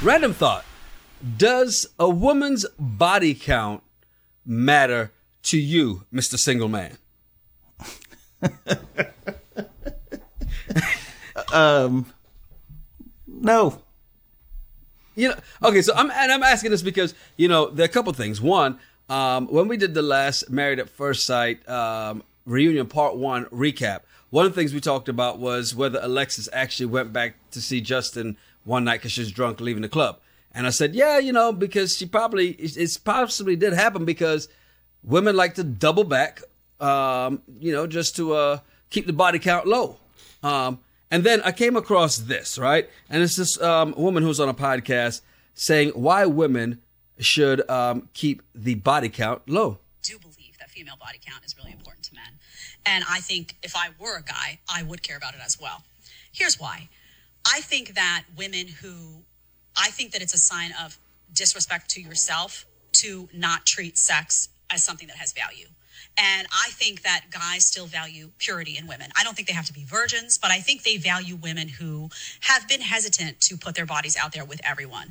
Random thought. Does a woman's body count matter to you, Mr. Single Man? No. Okay, so I'm asking this because, there are a couple things. One, when we did the last Married at First Sight reunion part 1 recap, one of the things we talked about was whether Alexis actually went back to see Justin one night because she was drunk leaving the club. And I said, yeah, because it's possibly did happen because women like to double back, just to keep the body count low. And then I came across this, right? And it's this woman who's on a podcast saying why women should keep the body count low. I do believe that female body count is really important to men. And I think if I were a guy, I would care about it as well. Here's why. I think that it's a sign of disrespect to yourself to not treat sex as something that has value. And I think that guys still value purity in women. I don't think they have to be virgins, but I think they value women who have been hesitant to put their bodies out there with everyone.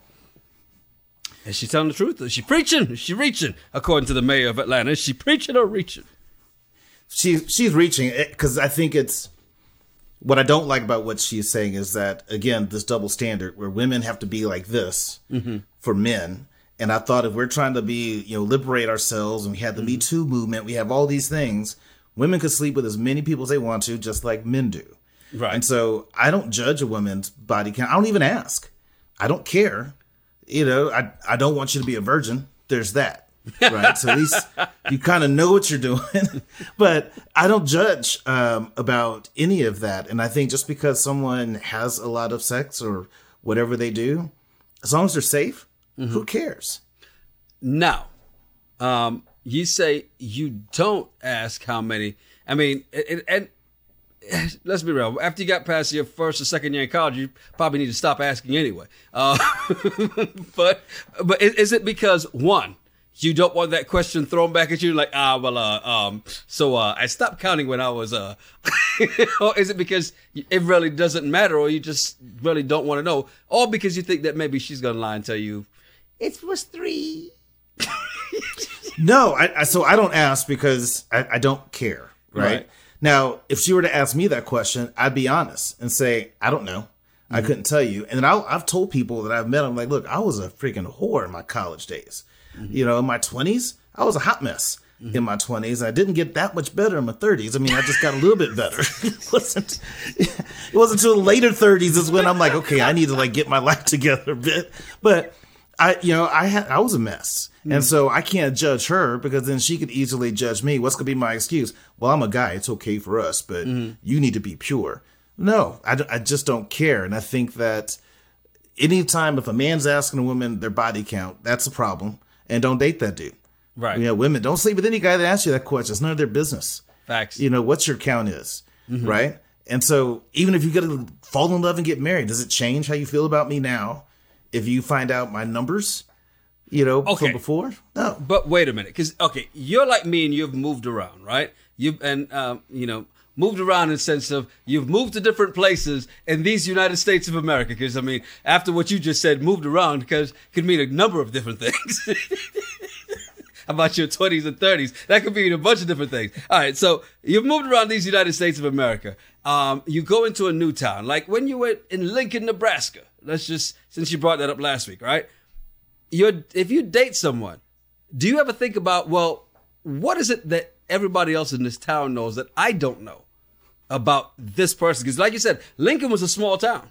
Is she telling the truth? Is she preaching? Is she reaching? According to the mayor of Atlanta, is she preaching or reaching? She's reaching, because I think it's what I don't like about what she's saying is that, again, this double standard where women have to be like this for men. And I thought if we're trying to liberate ourselves, and we had the Me Too movement, we have all these things, women could sleep with as many people as they want to, just like men do. Right. And so I don't judge a woman's body count. I don't even ask. I don't care. I don't want you to be a virgin. There's that. Right. So at least you kind of know what you're doing. But I don't judge about any of that. And I think just because someone has a lot of sex or whatever they do, as long as they're safe, who cares? Now, you say you don't ask how many. I mean, and let's be real. After you got past your first or second year in college, you probably need to stop asking anyway. But is it because, one, you don't want that question thrown back at you like, so I stopped counting when I was, or is it because it really doesn't matter, or you just really don't want to know, or because you think that maybe she's going to lie and tell you, it was 3. No, so I don't ask because I don't care, right? Now, if she were to ask me that question, I'd be honest and say, I don't know. I couldn't tell you. And then I've told people that I've met, I'm like, look, I was a freaking whore in my college days. In my 20s, I was a hot mess in my 20s. I didn't get that much better in my 30s. I mean, I just got a little bit better. It wasn't until the later 30s is when I'm like, okay, I need to get my life together a bit. But I was a mess. And so I can't judge her because then she could easily judge me. What's going to be my excuse? Well, I'm a guy. It's okay for us, but you need to be pure. No, I just don't care. And I think that anytime if a man's asking a woman their body count, that's a problem. And don't date that dude. Right. Women, don't sleep with any guy that asks you that question. It's none of their business. Facts. What your count is. Right. And so even if you get to fall in love and get married, does it change how you feel about me now? If you find out my numbers, from before? No. But wait a minute. Because, you're like me and you've moved around, right? Moved around in the sense of you've moved to different places in these United States of America. Because, after what you just said, moved around because could mean a number of different things. How about your 20s and 30s? That could mean a bunch of different things. All right, so you've moved around these United States of America. You go into a new town. Like when you were in Lincoln, Nebraska. Since you brought that up last week, right? If you date someone, do you ever think about, well, what is it that everybody else in this town knows that I don't know about this person? Because like you said, Lincoln was a small town.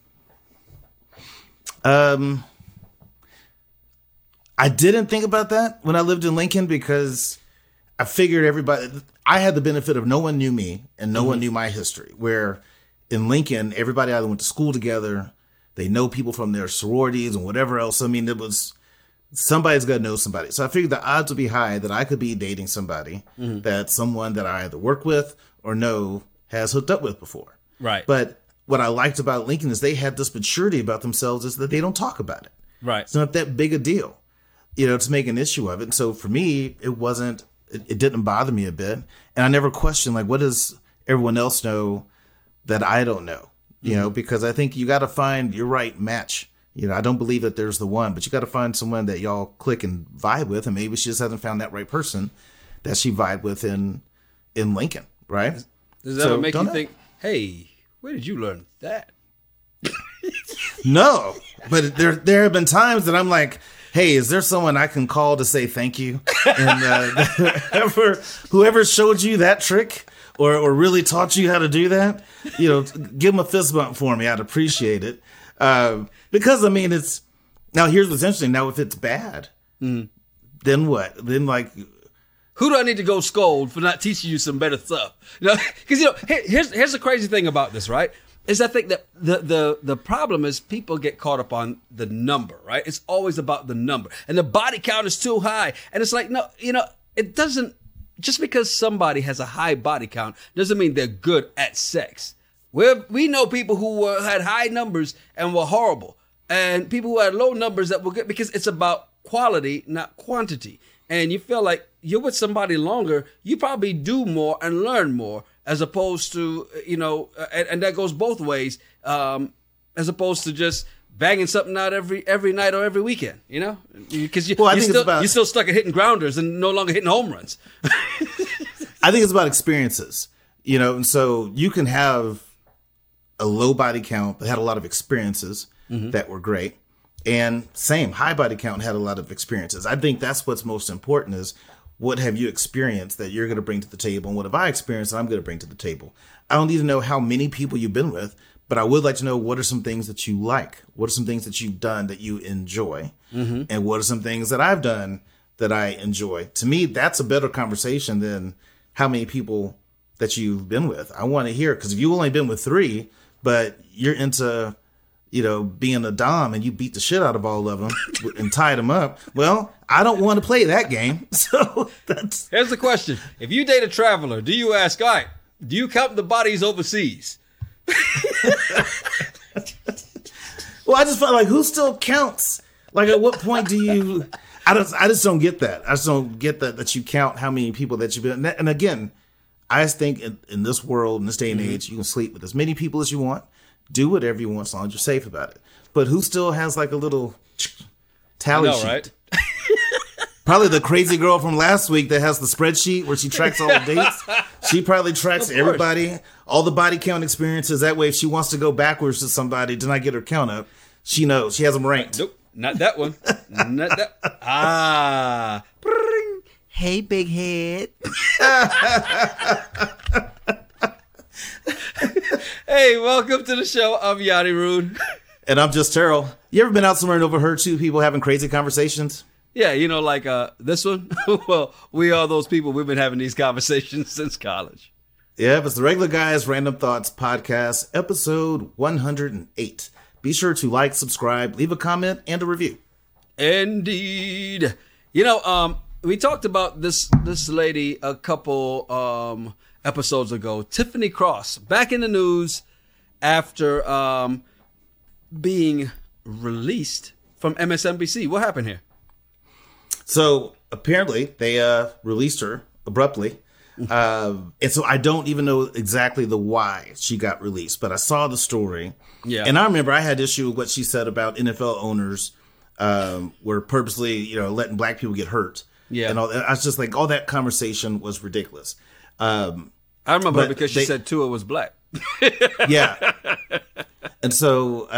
I didn't think about that when I lived in Lincoln because I figured I had the benefit of no one knew me and no one knew my history. Where in Lincoln, everybody either went to school together, they know people from their sororities and whatever else. I mean, it was somebody's got to know somebody. So I figured the odds would be high that I could be dating somebody that someone that I either work with or know has hooked up with before. Right. But what I liked about Lincoln is they had this maturity about themselves is that they don't talk about it. Right. It's not that big a deal, to make an issue of it. And so for me, it didn't bother me a bit. And I never questioned, what does everyone else know that I don't know? Because I think you got to find your right match, I don't believe that there's the one, but you got to find someone that y'all click and vibe with, and maybe she just hasn't found that right person that she vibed with in Lincoln, right? Does that ever make you think, hey, where did you learn that? No, but there have been times that I'm like, hey, is there someone I can call to say thank you? And whoever showed you that trick or really taught you how to do that, give them a fist bump for me. I'd appreciate it. Because, I mean, now here's what's interesting. Now, if it's bad, then what? Then, like, who do I need to go scold for not teaching you some better stuff? Because, here's the crazy thing about this, right? Is I think that the problem is people get caught up on the number, right? It's always about the number. And the body count is too high. And it's like, no, it doesn't, just because somebody has a high body count doesn't mean they're good at sex. We know people who had high numbers and were horrible. And people who had low numbers that were good, because it's about quality, not quantity. And you feel like you're with somebody longer, you probably do more and learn more, as opposed to, and that goes both ways, as opposed to just banging something out every night or every weekend, because you're still stuck at hitting grounders and no longer hitting home runs. I think it's about experiences, and so you can have a low body count that had a lot of experiences that were great. And same, high body count had a lot of experiences. I think that's what's most important is, what have you experienced that you're going to bring to the table? And what have I experienced that I'm going to bring to the table? I don't need to know how many people you've been with, but I would like to know, what are some things that you like? What are some things that you've done that you enjoy? And what are some things that I've done that I enjoy? To me, that's a better conversation than how many people that you've been with. I want to hear, because if you've only been with 3, but you're into being a dom and you beat the shit out of all of them and tied them up. Well, I don't want to play that game. So here's the question. If you date a traveler, do you ask, all right, do you count the bodies overseas? Well, I just felt like, who still counts? Like, at what point do you, I just don't get that. I just don't get that you count how many people that you've been. And again, I just think in this world, in this day and age, you can sleep with as many people as you want. Do whatever you want as long as you're safe about it. But who still has like a little tally sheet? Right? Probably the crazy girl from last week that has the spreadsheet where she tracks all the dates. She probably tracks everybody, all the body count experiences. That way, if she wants to go backwards to somebody to not get her count up, she knows. She has them ranked. Nope, not that one. Not that. Ah. Hey, big head. Hey, welcome to the show. I'm Yanni Rude. And I'm just Terrell. You ever been out somewhere and overheard 2 people having crazy conversations? Yeah, like this one. Well, we are those people. We've been having these conversations since college. Yeah, it's the Regular Guys Random Thoughts Podcast, episode 108. Be sure to like, subscribe, leave a comment, and a review. Indeed. We talked about this lady a couple episodes ago, Tiffany Cross, back in the news after being released from MSNBC. What happened here? So apparently they released her abruptly. And so I don't even know exactly the why she got released, but I saw the story. Yeah. And I remember I had issue with what she said about NFL owners were purposely, letting black people get hurt. Yeah. And all that. I was just like, all that conversation was ridiculous. I remember because she said Tua was black. Yeah. And so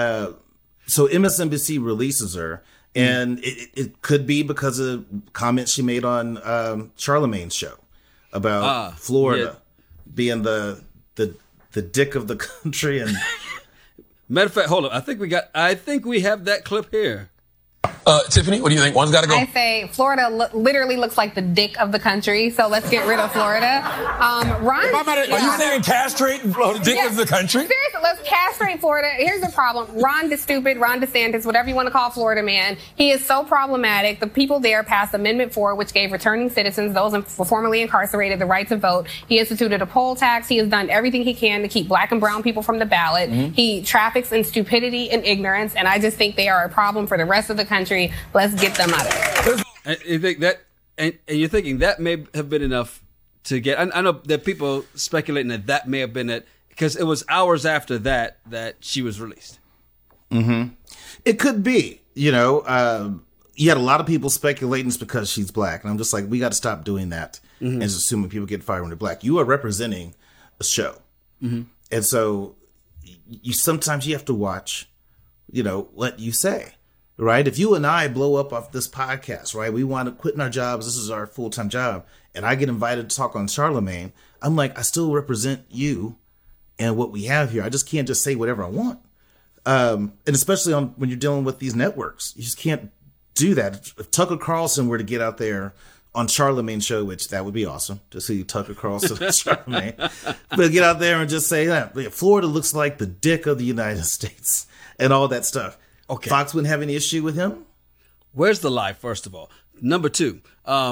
MSNBC releases her, and it could be because of comments she made on Charlemagne's show about Florida being the dick of the country. And matter of fact, hold on. I think we have that clip here. Tiffany, what do you think? One's got to go. I say Florida literally looks like the dick of the country, so let's get rid of Florida. Ron, are you saying castrate the dick of the country? Seriously, let's castrate Florida. Here's the problem. Ron is stupid, Ron DeSantis, whatever you want to call Florida man. He is so problematic. The people there passed Amendment 4, which gave returning citizens, those formerly incarcerated, the right to vote. He instituted a poll tax. He has done everything he can to keep black and brown people from the ballot. Mm-hmm. He traffics in stupidity and ignorance, and I just think they are a problem for the rest of the country. Let's get them out of there. And you think that, and you're thinking that may have been enough to get. I know that people speculating that may have been it because it was hours after that she was released. It could be, you had a lot of people speculating it's because she's black. And I'm just like, we got to stop doing that and just assuming people get fired when they're black. You are representing a show. And so sometimes you have to watch, what you say, right? If you and I blow up off this podcast, right? We want to quit our jobs. This is our full-time job. And I get invited to talk on Charlemagne. I'm like, I still represent you and what we have here. I just can't just say whatever I want. And especially when you're dealing with these networks, you just can't do that. If Tucker Carlson were to get out there on Charlemagne's show, which that would be awesome to see Tucker Carlson and Charlemagne, but get out there and just say that Florida looks like the dick of the United States and all that stuff. Okay. Fox wouldn't have any issue with him. Where's the lie, first of all? Number two,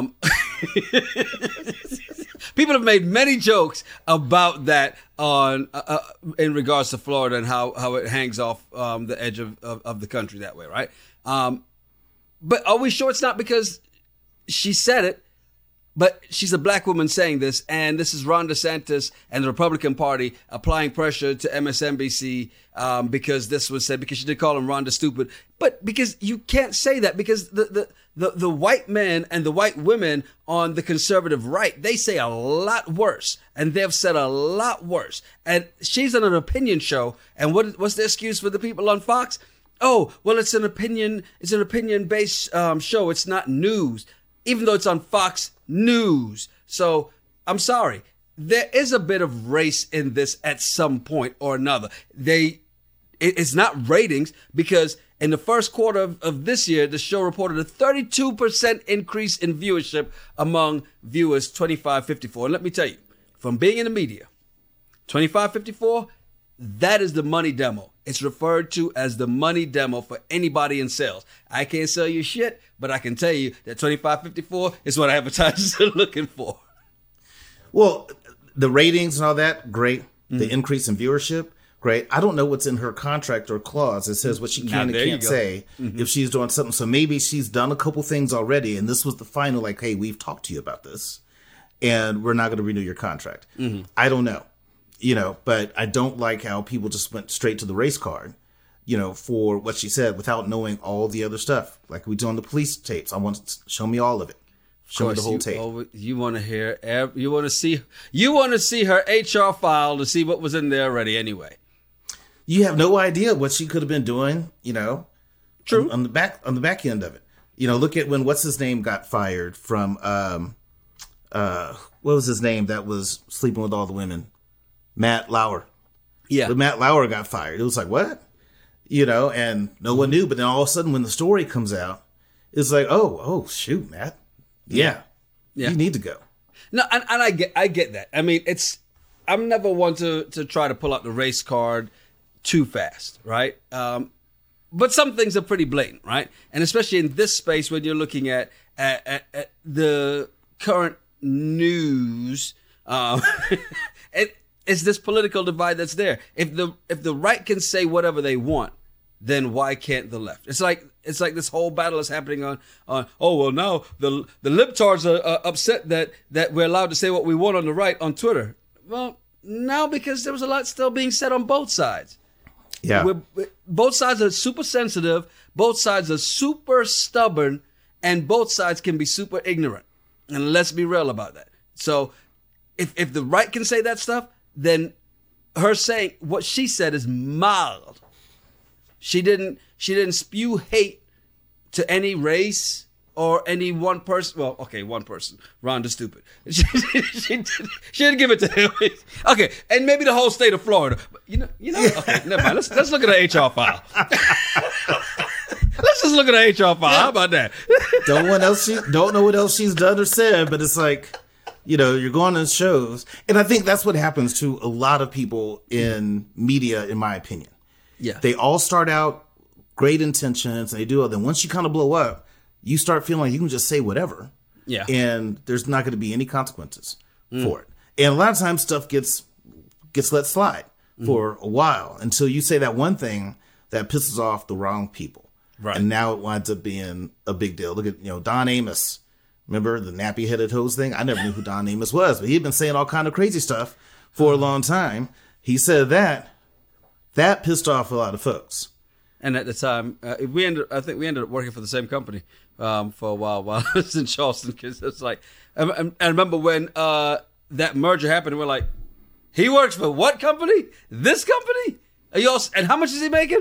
people have made many jokes about that in regards to Florida and how it hangs off the edge of the country that way, right? But are we sure it's not because she said it, but she's a black woman saying this, and this is Ron DeSantis and the Republican Party applying pressure to MSNBC because this was said, because she did call him Ron the Stupid. But because you can't say that, because the white men and the white women on the conservative right, they say a lot worse, and they've said a lot worse. And she's on an opinion show, and what's the excuse for the people on Fox? Oh, well, it's an opinion-based show. It's not news, even though it's on Fox News. So I'm sorry. There is a bit of race in this at some point or another. It's not ratings, because in the first quarter of this year, the show reported a 32% increase in viewership among viewers 25-54. And let me tell you, from being in the media, 25-54, that is the money demo. It's referred to as the money demo for anybody in sales. I can't sell you shit, but I can tell you that 25-54 is what advertisers are looking for. Well, the ratings and all that, great. The increase in viewership, great. I don't know what's in her contract or clause that says what she can and can't say if she's doing something. So maybe she's done a couple things already, and this was the final, like, hey, we've talked to you about this, and we're not going to renew your contract. I don't know. But I don't like how people just went straight to the race card, for what she said without knowing all the other stuff. Like we do on the police tapes. I want to show me all of it. Show me the whole tape. You want to hear, you want to see her HR file to see what was in there already anyway. You have no idea what she could have been doing, True. On the back end of it. Look at when what's his name got fired from what was his name that was sleeping with all the women? Matt Lauer. Yeah. But Matt Lauer got fired. It was like, what? And no one knew. But then all of a sudden when the story comes out, it's like, oh, shoot, Matt. Yeah. You need to go. No, and I get that. I mean, I'm never one to try to pull out the race card too fast, right? But some things are pretty blatant, right? And especially in this space when you're looking at the current news, it's this political divide that's there. If the right can say whatever they want, then why can't the left? It's like this whole battle is happening on oh well, now the libtards are upset that we're allowed to say what we want on the right on Twitter. Well, now because there was a lot still being said on both sides. Yeah. Both sides are super sensitive, both sides are super stubborn, and both sides can be super ignorant. And let's be real about that. So if the right can say that stuff, then her saying what she said is mild. She didn't spew hate to any race or any one person. Well, okay, one person, Ron the Stupid. She didn't give it to him. Okay, and maybe the whole state of Florida. But you know. Okay, never mind. Let's look at the HR file. Let's just look at the HR file. How about that? Don't know what else she's done or said, but it's like, you're going on shows. And I think that's what happens to a lot of people in media, in my opinion. Yeah. They all start out great intentions and they do it. Then once you kind of blow up, you start feeling like you can just say whatever. Yeah. And there's not going to be any consequences for it. And a lot of times stuff gets let slide for a while until you say that one thing that pisses off the wrong people. Right. And now it winds up being a big deal. Look at, Don Amos. Remember the nappy-headed hose thing? I never knew who Don Amos was, but he'd been saying all kind of crazy stuff for a long time. He said that pissed off a lot of folks. And at the time, I think we ended up working for the same company for a while I was in Charleston. Because it's like, I remember when that merger happened, and we're like, he works for what company? This company? And how much is he making?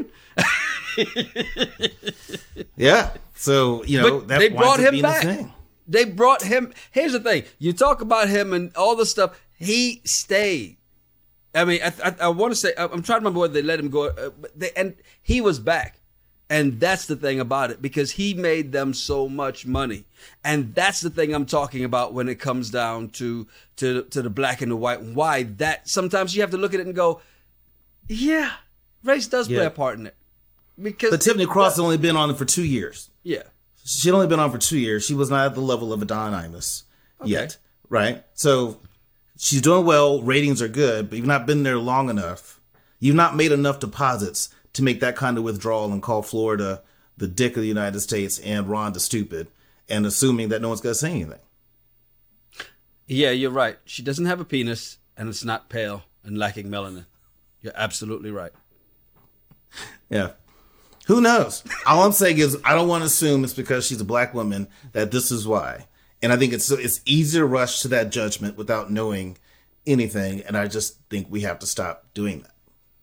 Yeah. So, But that they winds brought up him being back. a thing. They brought him. Here's the thing. You talk about him and all this stuff. He stayed. I mean, I want to say, I'm trying to remember whether they let him go. And he was back. And that's the thing about it, because he made them so much money. And that's the thing I'm talking about when it comes down to the black and the white. Why that sometimes you have to look at it and go, yeah, race does play a part in it. But Tiffany Cross has only been on it for 2 years. Yeah. She'd only been on for 2 years. She was not at the level of a Don Imus yet, right? So she's doing well. Ratings are good, but you've not been there long enough. You've not made enough deposits to make that kind of withdrawal and call Florida the dick of the United States and Ron the stupid, and assuming that no one's going to say anything. Yeah, you're right. She doesn't have a penis, and it's not pale and lacking melanin. You're absolutely right. Yeah. Who knows? All I'm saying is I don't want to assume it's because she's a black woman that this is why. And I think it's easy to rush to that judgment without knowing anything. And I just think we have to stop doing that.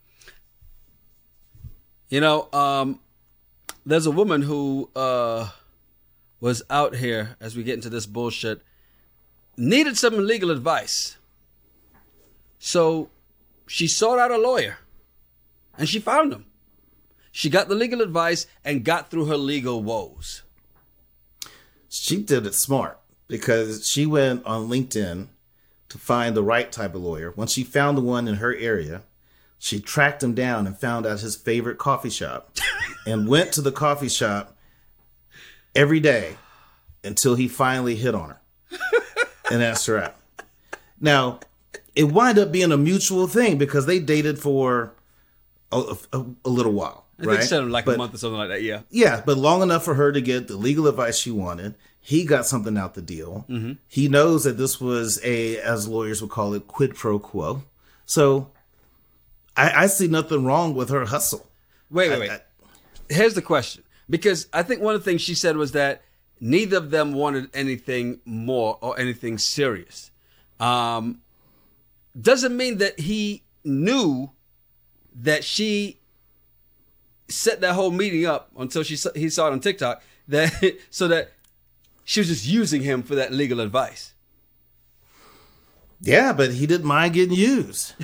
There's a woman who was out here, as we get into this bullshit, needed some legal advice. So she sought out a lawyer, and she found him. She got the legal advice and got through her legal woes. She did it smart because she went on LinkedIn to find the right type of lawyer. Once she found the one in her area, she tracked him down and found out his favorite coffee shop and went to the coffee shop every day until he finally hit on her and asked her out. Now, it wound up being a mutual thing because they dated for a little while. I think it said like a month or something like that, yeah. Yeah, but long enough for her to get the legal advice she wanted. He got something out the deal. Mm-hmm. He knows that this was as lawyers would call it, quid pro quo. So I see nothing wrong with her hustle. Wait. Here's the question. Because I think one of the things she said was that neither of them wanted anything more or anything serious. Doesn't mean that he knew that she set that whole meeting up until he saw it on TikTok so that she was just using him for that legal advice. Yeah, but he didn't mind getting used.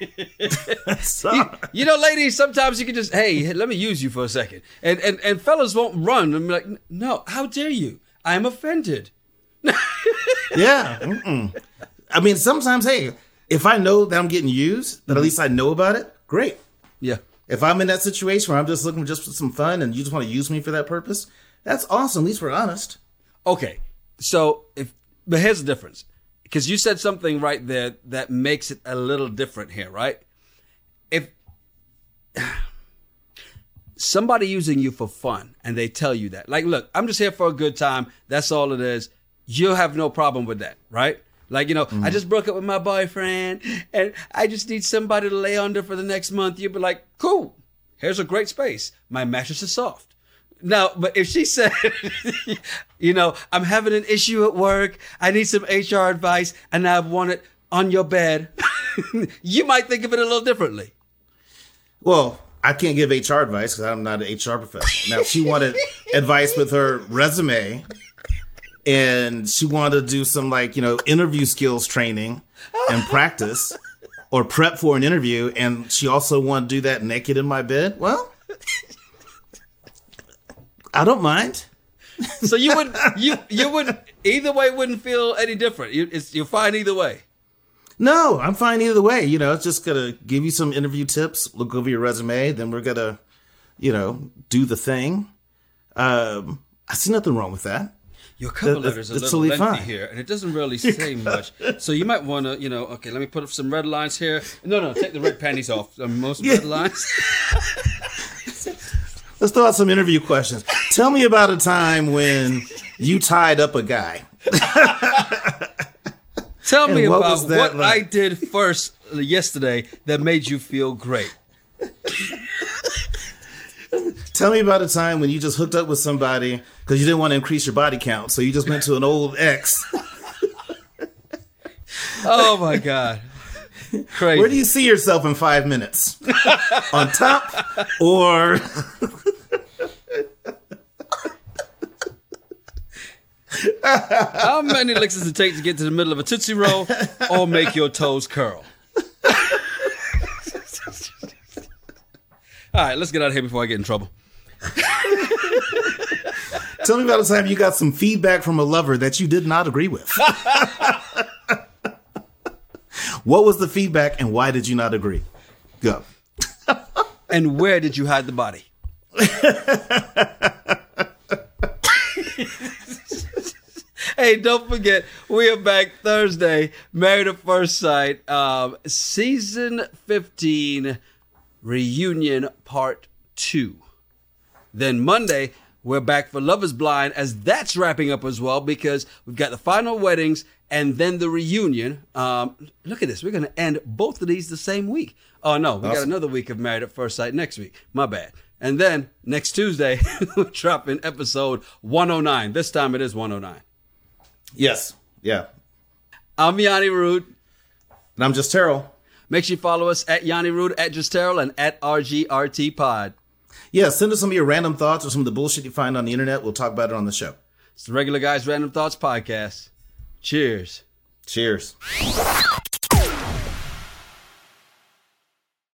Ladies, sometimes you can just, hey, let me use you for a second. And fellas won't run and be like, no, how dare you? I'm offended. Yeah. Mm-mm. I mean, sometimes, hey, if I know that I'm getting used, that at least I know about it, great. Yeah. If I'm in that situation where I'm just looking just for some fun and you just want to use me for that purpose, that's awesome. At least we're honest. Okay. So, but here's the difference. Because you said something right there that makes it a little different here, right? If somebody using you for fun and they tell you that, like, look, I'm just here for a good time. That's all it is. You'll have no problem with that, right? Like, I just broke up with my boyfriend and I just need somebody to lay under for the next month. You'd be like, cool, here's a great space. My mattress is soft. Now, but if she said, I'm having an issue at work, I need some HR advice, and I want it on your bed, you might think of it a little differently. Well, I can't give HR advice because I'm not an HR professional. Now, if she wanted advice with her resume and she wanted to do some interview skills training and practice or prep for an interview, and she also wanted to do that naked in my bed, well, I don't mind. So you would either way wouldn't feel any different. You're fine either way. No, I'm fine either way. It's just gonna give you some interview tips, look over your resume, then we're gonna, do the thing. I see nothing wrong with that. Your cover letter's a little totally lengthy fine here, and it doesn't really say much. So you might want to, okay, let me put up some red lines here. No, take the red panties off. Most red lines. Let's throw out some interview questions. Tell me about a time when you tied up a guy. Tell me about what like? I did first yesterday that made you feel great. Tell me about a time when you just hooked up with somebody because you didn't want to increase your body count, so you just went to an old ex. Oh my God. Crazy. Where do you see yourself in 5 minutes? On top or... How many licks does it take to get to the middle of a Tootsie Roll or make your toes curl? All right, let's get out of here before I get in trouble. Tell me about a time you got some feedback from a lover that you did not agree with. What was the feedback and why did you not agree? Go. And where did you hide the body? Hey, don't forget, we are back Thursday, Married at First Sight, Season 15, Reunion Part 2. Then Monday, we're back for Love is Blind, as that's wrapping up as well, because we've got the final weddings and then the reunion. Look at this. We're going to end both of these the same week. Oh, no, we got another week of Married at First Sight next week. My bad. And then next Tuesday, we're dropping episode 109. This time it is 109. Yes. Yeah. I'm Yanni Rude. And I'm Just Terrell. Make sure you follow us at Yanni Rude, at Just Terrell, and at RGRT Pod. Yeah, send us some of your random thoughts or some of the bullshit you find on the internet. We'll talk about it on the show. It's the Regular Guys Random Thoughts Podcast. Cheers. Cheers.